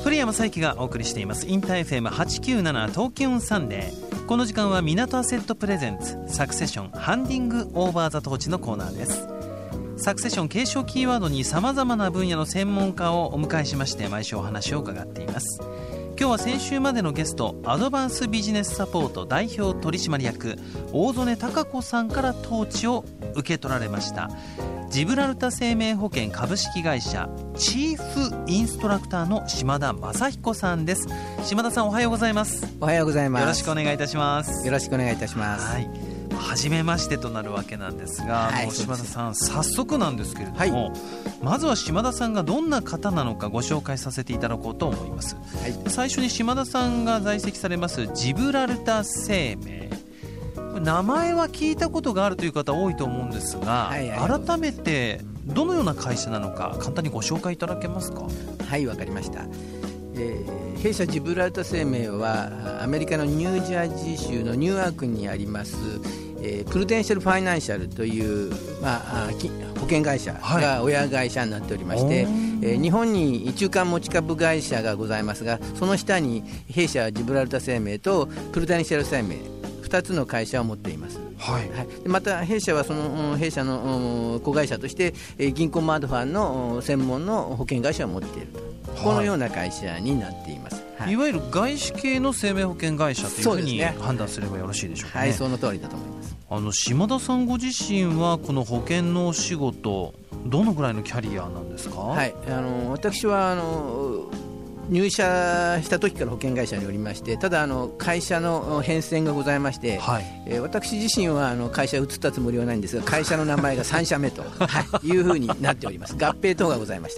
古山彩希がお送りしていますインター FM897 東京オンサンデー。この時間は港アセットプレゼンツサクセションハンディングオーバーザトーチのコーナーです。サクセション継承キーワードにさまざまな分野の専門家をお迎えしまして毎週お話を伺っています。今日は先週までのゲストアドバンスビジネスサポート代表取締役大曽根貴子さんから統治を受け取られましたジブラルタ生命保険株式会社チーフインストラクターの島田正彦さんです。島田さん、おはようございます。 おはようございます。 よろしくお願いいたします。 よろしくお願いいたします。 はい、初めましてとなるわけなんですが、もう島田さん、早速なんですけれども、まずは島田さんがどんな方なのかご紹介させていただこうと思います。最初に島田さんが在籍されますジブラルタ生命、名前は聞いたことがあるという方多いと思うんですが、改めてどのような会社なのか簡単にご紹介いただけますか。 はい、わかりました。弊社ジブラルタ生命はアメリカのニュージャージー州のニューアークにありますプルデンシャルファイナンシャルという、保険会社が親会社になっておりまして、日本に中間持ち株会社がございますが、その下に弊社ジブラルタ生命とプルデンシャル生命2つの会社を持っています。また弊社はその弊社の子会社として銀行マードファンの専門の保険会社を持っていると、このような会社になっています。 いわゆる外資系の生命保険会社というふうに判断すればよろしいでしょうかね。 その通りだと思います。 島田さんご自身はこの保険のお仕事どのぐらいのキャリアなんですか。 私は入社した時から保険会社におりまして、ただ会社の変遷がございまして、私自身は会社移ったつもりはないんですが、会社の名前が3社目と、いうふうになっております。合併等がございました。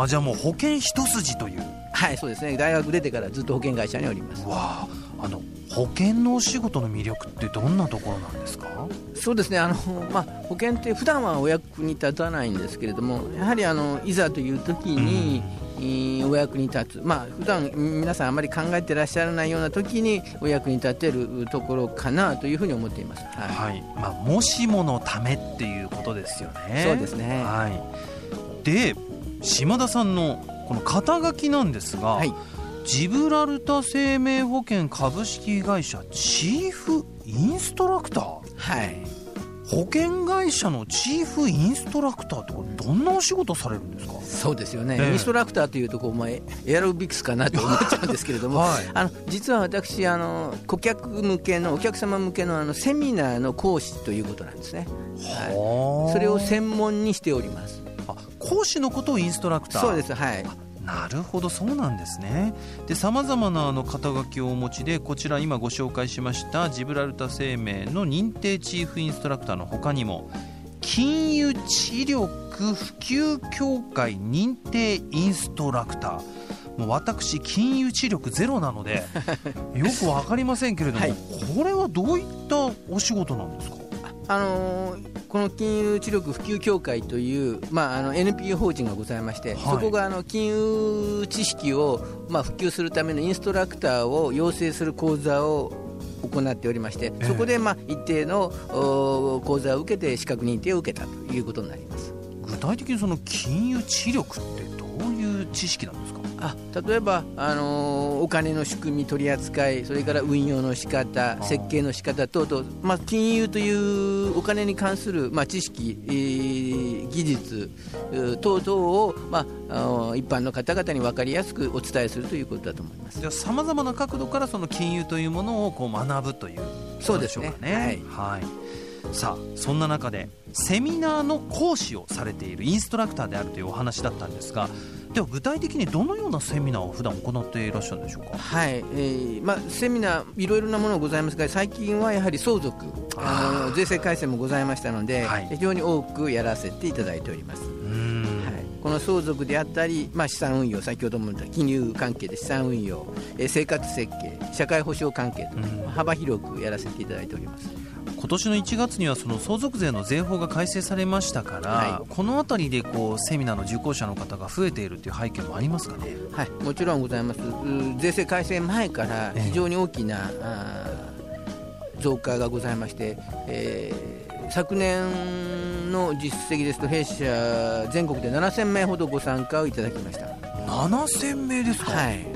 じゃあもう保険一筋という。 そうですね。大学出てからずっと保険会社におります。 保険のお仕事の魅力ってどんなところなんですか。 そうですね、保険って普段はお役に立たないんですけれども、やはりいざという時に、お役に立つ、普段皆さんあまり考えてらっしゃらないような時にお役に立てるところかなというふうに思っています。 もしものためっていうことですよね。 そうですね。 で、島田さんのこの肩書きなんですが、ジブラルタ生命保険株式会社チーフインストラクター、保険会社のチーフインストラクターってこれどんなお仕事されるんですか。 そうですよね、インストラクターというとエアロビクスかなと思っちゃうんですけれども、実は私お客様向けのセミナーの講師ということなんですね。それを専門にしております。 講師のことをインストラクター。 そうです。 なるほど、そうなんですね。で、さまざまな肩書きをお持ちで、こちら今ご紹介しましたジブラルタ生命の認定チーフインストラクターの他にも、金融知力普及協会認定インストラクター、もう私金融知力ゼロなのでよく分かりませんけれども、これはどういったお仕事なんですか。 この金融知力普及協会という、NPO 法人がございまして、そこが金融知識を、普及するためのインストラクターを養成する講座を行っておりまして、そこで一定の講座を受けて資格認定を受けたということになります。 具体的にその金融知力ってどういう知識なんですか。 例えばお金の仕組み取り扱い、それから運用の仕方、設計の仕方等々、金融というお金に関する、知識、技術等々を、一般の方々に分かりやすくお伝えするということだと思います。 じゃあさまざまな角度からその金融というものを学ぶということでしょうかね。さあ、そんな中でセミナーの講師をされているインストラクターであるというお話だったんですが、では具体的にどのようなセミナーを普段行っていらっしゃるんでしょうか。 セミナーいろいろなものがございますが、最近はやはり相続、税制改正もございましたので、非常に多くやらせていただいております。この相続であったり、資産運用、先ほども言った金融関係で資産運用、生活設計、社会保障関係と幅広くやらせていただいております。 今年の1月にはその相続税の税法が改正されましたから、このあたりでセミナーの受講者の方が増えているという背景もありますかね。 もちろんございます。税制改正前から非常に大きな、増加がございまして、昨年の実績ですと弊社全国で7000名ほどご参加をいただきました。 7000名ですか。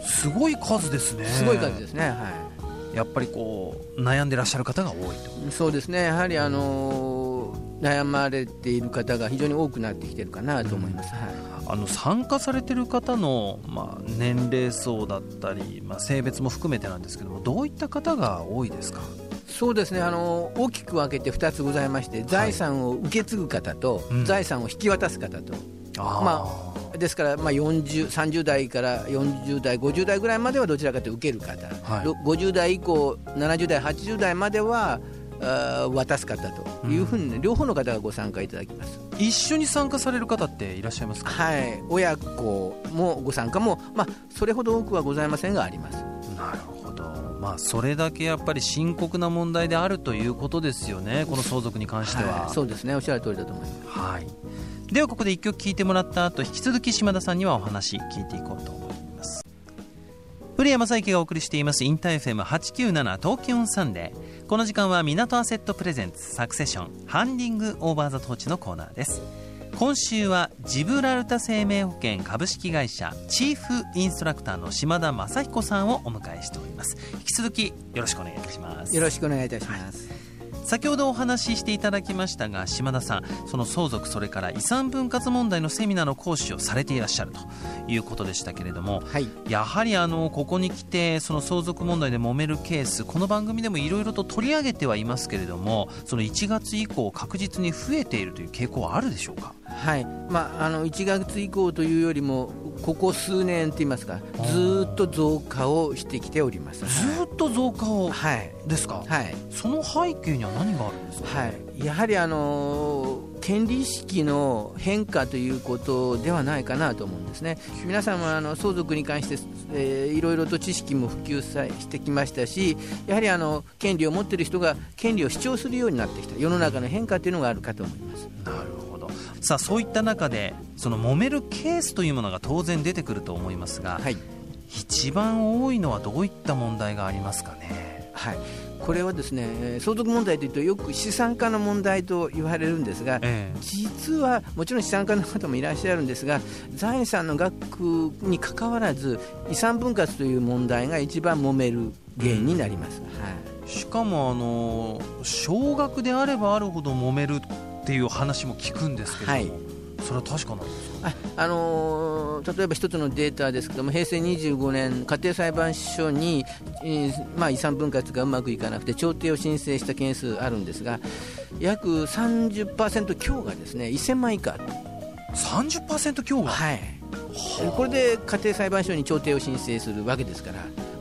すごい数ですね。 すごい数ですね、 やっぱり悩んでらっしゃる方が多いと。 そうですね、やはり悩まれている方が非常に多くなってきているかなと思います。 参加されている方の、年齢層だったり、性別も含めてなんですけども、どういった方が多いですか？ そうですね、大きく分けて2つございまして、財産を受け継ぐ方と、財産を引き渡す方と、ですから、30代から40代50代ぐらいまではどちらかというと受ける方、50代以降70代80代までは渡す方というふうに、両方の方がご参加いただきます。 一緒に参加される方っていらっしゃいますか？ 親子もご参加も、それほど多くはございませんがあります。 なるほど。それだけやっぱり深刻な問題であるということですよね、この相続に関しては。 そうですね、おっしゃる通りだと思います。 ではここで1曲聴いてもらった後、引き続き島田さんにはお話聞いていこうと思います。古谷正幸がお送りしていますインター FM897 東京オンサンデー。この時間は港アセットプレゼンツサクセションハンディングオーバーザトーチのコーナーです。今週はジブラルタ生命保険株式会社チーフインストラクターの島田正彦さんをお迎えしております。引き続きよろしくお願いいたします。 よろしくお願いいたします。 先ほどお話ししていただきましたが、島田さん、その相続それから遺産分割問題のセミナーの講師をされていらっしゃるということでしたけれども、やはりここに来てその相続問題で揉めるケース、この番組でもいろいろと取り上げてはいますけれども、その1月以降確実に増えているという傾向はあるでしょうか？ 1月以降というよりもここ数年といいますか、ずっと増加をしてきております。 ずっと増加を、ですか？その背景には何があるんですか？ やはり権利意識の変化ということではないかなと思うんですね。皆さんも相続に関して、いろいろと知識も普及してきましたし、やはり権利を持っている人が権利を主張するようになってきた世の中の変化というのがあるかと思います。 なるほど。さあ、そういった中でその揉めるケースというものが当然出てくると思いますが、一番多いのはどういった問題がありますかね？ これはですね、相続問題というとよく資産家の問題と言われるんですが、実はもちろん資産家の方もいらっしゃるんですが、財産の額にかかわらず遺産分割という問題が一番揉める原因になります。 しかも少額であればあるほど揉めるっていう話も聞くんですけれども、それは確かなんですか？ 例えば一つのデータですけども、平成25年家庭裁判所に、遺産分割がうまくいかなくて調停を申請した件数あるんですが、約 30% 強がですね1000万以下。 30% 強が、 これで家庭裁判所に調停を申請するわけですから、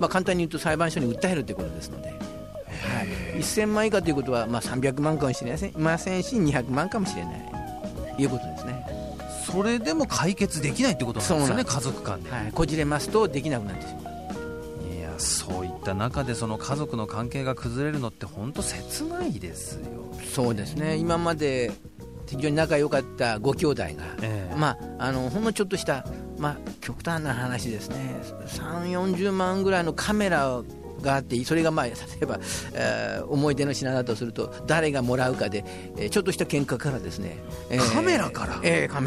簡単に言うと裁判所に訴えるということですので、1000万以下ということは、300万かもしれませんし200万かもしれないということですね。 それでも解決できないということなんですよね、家族間で。 こじれますとできなくなってしまう。 そういった中でその家族の関係が崩れるのって本当切ないですよ。 そうですね。今まで非常に仲良かったご兄弟が、ほんのちょっとした、極端な話ですね、30-40万ぐらいのカメラがあって、それが例えば、思い出の品だとすると誰がもらうかで、ちょっとした喧嘩からですね、 カメラから、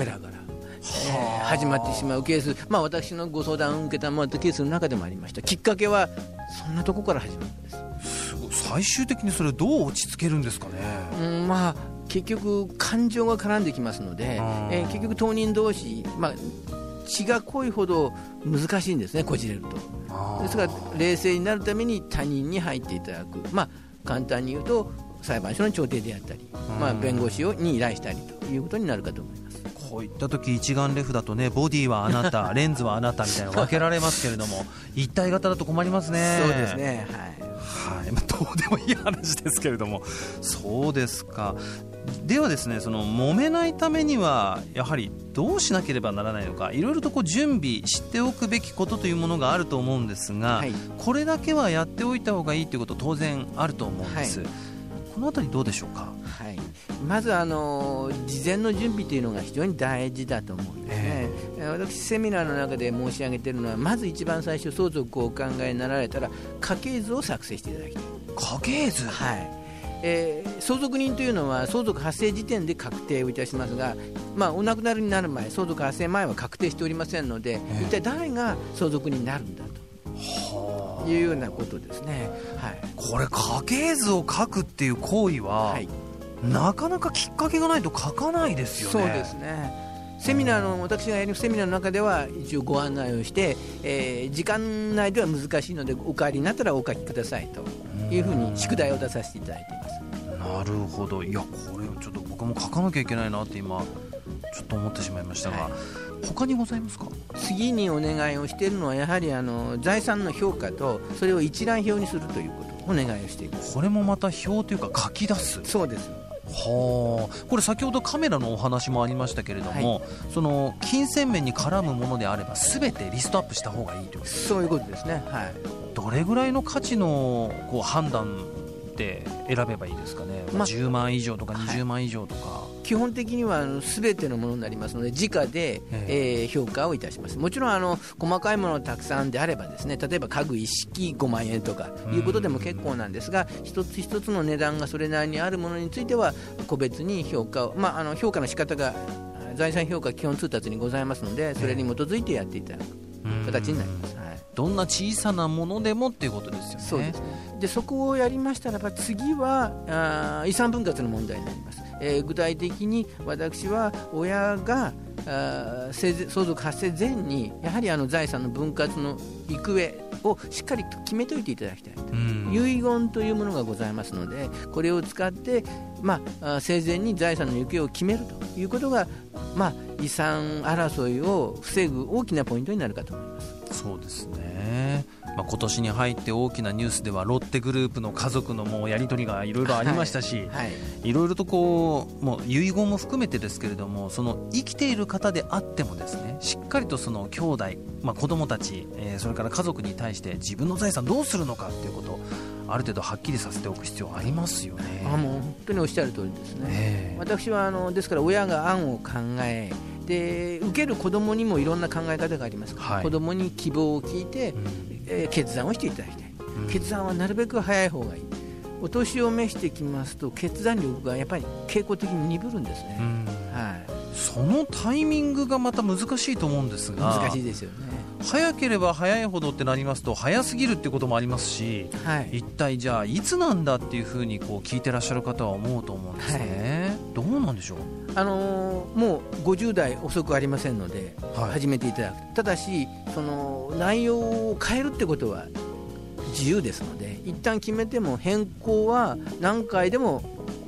始まってしまうケース、私のご相談を受けたケースの中でもありました。きっかけはそんなところから始まるんです。 最終的にそれどう落ち着けるんですかね？ 結局感情が絡んできますので、結局当人同士、血が濃いほど難しいんですね、こじれると。ですから冷静になるために他人に入っていただく、簡単に言うと裁判所の調停であったり、弁護士に依頼したりということになるかと思います。 こういった時一眼レフだとね、ボディはあなたレンズはあなたみたいなの分けられますけれども一体型だと困りますね。 そうですね、 どうでもいい話ですけれども。そうですか。ではですね、その揉めないためにはやはりどうしなければならないのか、いろいろと準備しておくべきことというものがあると思うんですが、これだけはやっておいた方がいいということ当然あると思うんです。このあたりどうでしょうか？ まず事前の準備というのが非常に大事だと思うんですね。私セミナーの中で申し上げているのは、まず一番最初相続をお考えになられたら家系図を作成していただきたい。 家系図？ 相続人というのは相続発生時点で確定をいたしますが、お亡くなりになる前、相続発生前は確定しておりませんので、一体誰が相続人になるんだとというようなことですね。はい、 これ家系図を書くっていう行為は、はい、なかなかきっかけがないと書かないですよね。 そうですね。セミナーの私がやるセミナーの中では一応ご案内をして、時間内では難しいのでお帰りになったらお書きくださいというふうに宿題を出させていただいています。 なるほど。いや、これをちょっと僕も書かなきゃいけないなって今ちょっと思ってしまいましたが、はい、他にございますか？ 次にお願いをしているのはやはり財産の評価とそれを一覧表にするということをお願いをしています。 これもまた表というか書き出す。 そうです。 はあ、これ先ほどカメラのお話もありましたけれども、はい、その金銭面に絡むものであれば全てリストアップした方がいいということですか？ そういうことですね。はい、 どれぐらいの価値のこう判断で選べばいいですかね。10万以上とか20万以上とか、はい、 基本的には全てのものになりますので直で、評価をいたします。もちろん細かいものたくさんであればですね、例えば家具一式5万円とかいうことでも結構なんですが、一つ一つの値段がそれなりにあるものについては個別に評価を、評価の仕方が財産評価基本通達にございますので、それに基づいてやっていただく形になります。はい、 どんな小さなものでもっていうことですよね。 そうですね。でそこをやりましたらば次は遺産分割の問題になります。具体的に私は親が相続発生前にやはり生産の分割の行方をしっかりと決めておいていただきたいと。遺言というものがございますので、これを使って、生前に財産の行方を決めるということが、遺産争いを防ぐ大きなポイントになるかと思います。そうですね。今年に入って大きなニュースではロッテグループの家族のもうやり取りがいろいろありましたし、いろいろとこうもう遺言も含めてですけれども、その生きている方であってもですね、しっかりとその兄弟、子供たち、それから家族に対して自分の財産どうするのかということをある程度はっきりさせておく必要ありますよね。 もう本当におっしゃる通りですね。私はですから親が案を考えで受ける子供にもいろんな考え方がありますから、子供に希望を聞いて、決断をしていただきたい。決断はなるべく早い方がいい。お年を召してきますと決断力がやっぱり傾向的に鈍るんですね。 そのタイミングがまた難しいと思うんですが、 難しいですよね。 早ければ早いほどってなりますと早すぎるってこともありますし、一体じゃあいつなんだっていうふうにこう聞いてらっしゃる方は思うと思うんですね。どうなんでしょう。 もう50代遅くありませんので、始めていただく。ただしその内容を変えるってことは自由ですので、一旦決めても変更は何回でも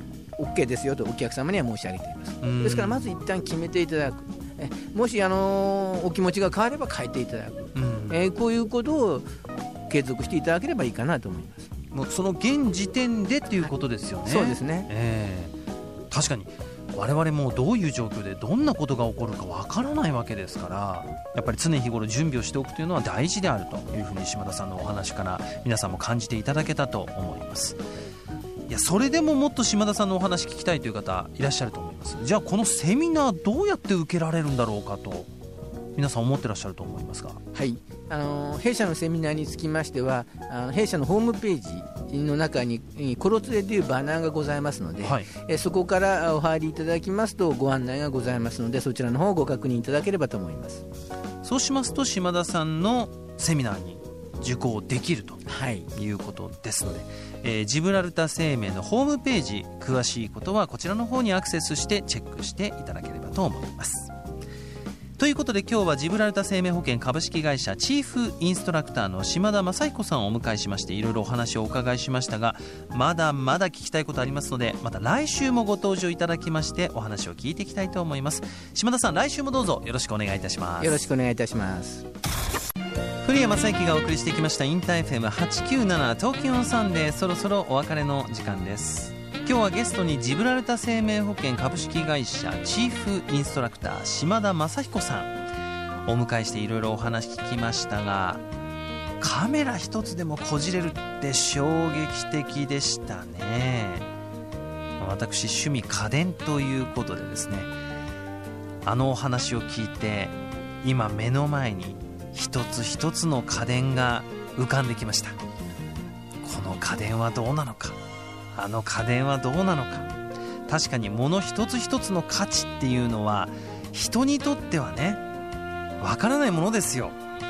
OK ですよとお客様には申し上げています。ですからまず一旦決めていただく。もしお気持ちが変われば変えていただく、こういうことを継続していただければいいかなと思います。 もうその現時点でということですよね。 そうですね。 確かに我々もどういう状況でどんなことが起こるかわからないわけですから、やっぱり常日頃準備をしておくというのは大事であるというふうに島田さんのお話から皆さんも感じていただけたと思います。いや、それでももっと島田さんのお話聞きたいという方いらっしゃると思います。じゃあこのセミナーどうやって受けられるんだろうかと皆さん思ってらっしゃると思いますが、 弊社のセミナーにつきましては弊社のホームページの中にコロツレというバナーがございますので、そこからお入りいただきますとご案内がございますので、そちらの方をご確認いただければと思います。 そうしますと島田さんのセミナーに受講できるということですので、ジブラルタ生命のホームページ詳しいことはこちらの方にアクセスしてチェックしていただければと思います。ということで今日はジブラルタ生命保険株式会社チーフインストラクターの島田雅彦さんをお迎えしましていろいろお話をお伺いしましたが、まだまだ聞きたいことありますのでまた来週もご登場いただきましてお話を聞いていきたいと思います。島田さん、来週もどうぞよろしくお願いいたします。 よろしくお願いいたします。 古谷正幸がお送りしてきましたインター FM897 東京サンデー、そろそろお別れの時間です。今日はゲストにジブラルタ生命保険株式会社チーフインストラクター島田雅彦さんお迎えしていろいろお話聞きましたが、カメラ一つでもこじれるって衝撃的でしたね。私趣味家電ということでですね、お話を聞いて今目の前に一つ一つの家電が浮かんできました。この家電はどうなのか、あの家電はどうなのか。確かに物一つ一つの価値っていうのは人にとってはねわからないものですよ。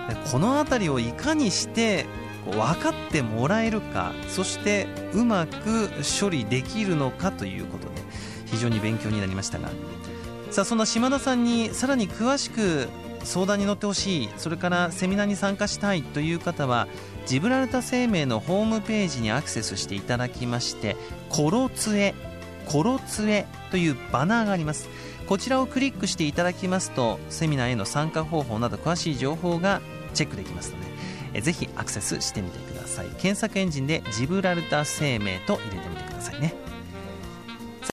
このあたりをいかにして分かってもらえるか、そしてうまく処理できるのかということで非常に勉強になりましたが、さあそんな島田さんにさらに詳しく相談に乗ってほしい、それからセミナーに参加したいという方はジブラルタ生命のホームページにアクセスしていただきまして、コロツエというバナーがあります。こちらをクリックしていただきますとセミナーへの参加方法など詳しい情報がチェックできますので、ぜひアクセスしてみてください。検索エンジンでジブラルタ生命と入れてみてくださいね。